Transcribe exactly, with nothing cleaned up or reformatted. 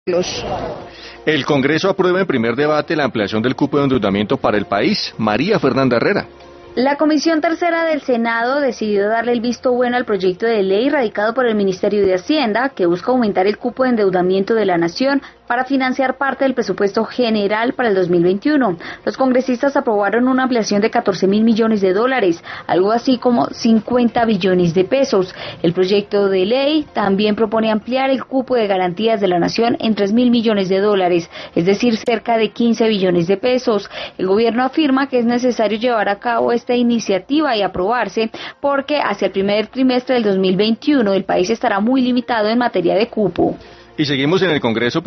Los... El Congreso aprueba en primer debate la ampliación del cupo de endeudamiento para el país. María Fernanda Herrera. La Comisión Tercera del Senado decidió darle el visto bueno al proyecto de ley radicado por el Ministerio de Hacienda, que busca aumentar el cupo de endeudamiento de la nación para financiar parte del presupuesto general para el dos mil veintiuno. Los congresistas aprobaron una ampliación de catorce mil millones de dólares, algo así como cincuenta billones de pesos. El proyecto de ley también propone ampliar el cupo de garantías de la nación en tres mil millones de dólares, es decir, cerca de quince billones de pesos. El gobierno afirma que es necesario llevar a cabo esta iniciativa y aprobarse porque hacia el primer trimestre del dos mil veintiuno el país estará muy limitado en materia de cupo. Y seguimos en el Congreso.